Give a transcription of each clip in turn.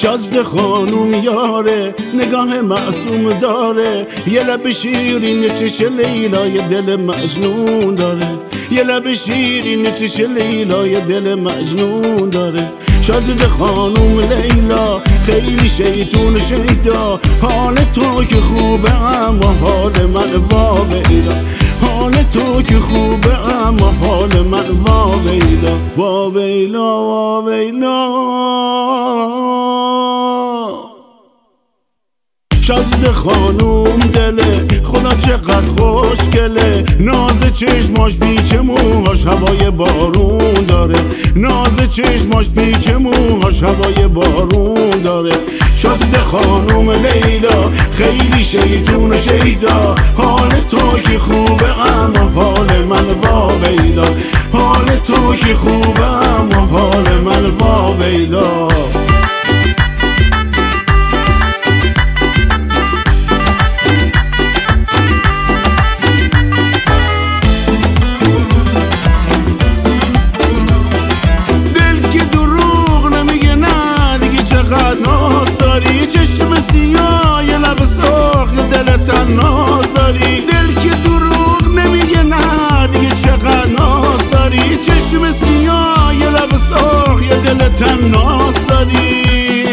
شازده خانوم یاره نگاه معصوم داره، یه لب شیرین چش لیلای دل مجنون داره، یه لب شیرین چش لیلای دل مجنون داره. شازده خانوم لیلا خیلی شیطون شیدا، حال تو که خوبه اما حال من واویلا، حال تو که خوبه اما حال من واویلا، واویلا واویلا. شازده خانوم دله خدا چقدر خوشگله، ناز چشماش پیچ موهاش هوای بارون داره، ناز چشماش پیچ موهاش هوای بارون داره. شازده خانوم لیلا خیلی شیطون و شیدا، حال تو که خوبه اما حال من واویلا، حال تو که خوبه اما حال من واویلا. چشم سیاه یه لب سرخ یه دل تناز داری، دل که دروغ نمیگه نه دیگه چقدر ناز داری. چشم سیاه یه لب سرخ یه دل تناز داری.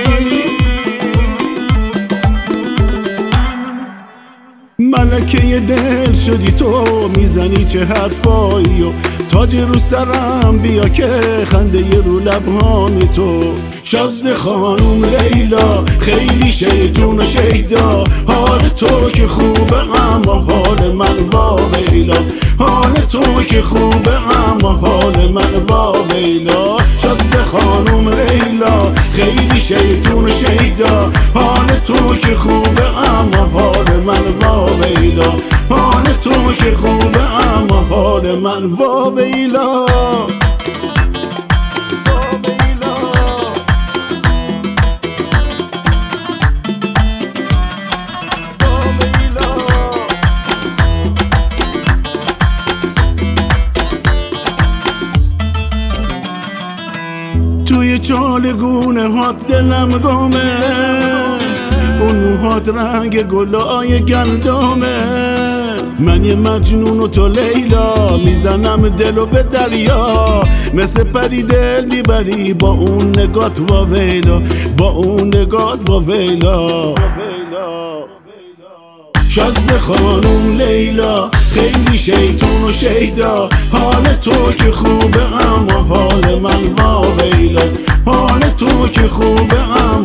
ملکه دل شدی تو، میزنی چه حرفایی و تاج رو سرم بیا که خنده رو لبهامی تو. شازده خانوم لیلا خیلی شیطون و شیدا، حال تو که خوبه اما حال من واویلا، حال تو که خوبه اما حال من واویلا. شازده خانوم لیلا خیلی شیطون و شیدا، حال تو که خوبه اما حال من واویلا، حال تو که خوبه اما حال من واویلا. توی چالگونه هات دلم گمه، اون موهات رنگ گلای گندمه. من یه مجنون و تو لیلا، میزنم دلو به دریا، مثل پری دل میبری با اون نگات واویلا، با اون نگات واویلا. شازده خانوم لیلا خیلی شیطون و شیدا، حال تو که خوبه اما حال من واویلا، حال تو که خوبه اما